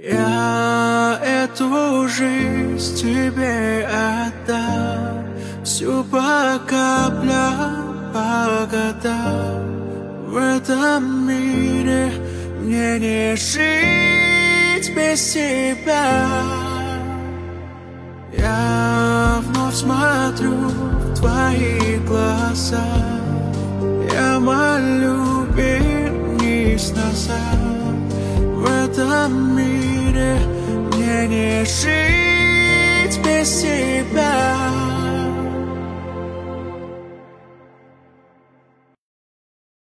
Я эту жизнь тебе отдам, всю по каплям, по годам. В этом мире мне не жить без тебя. Я вновь смотрю в твои глаза, я молю, вернись назад. В этом мире мне не жить без тебя.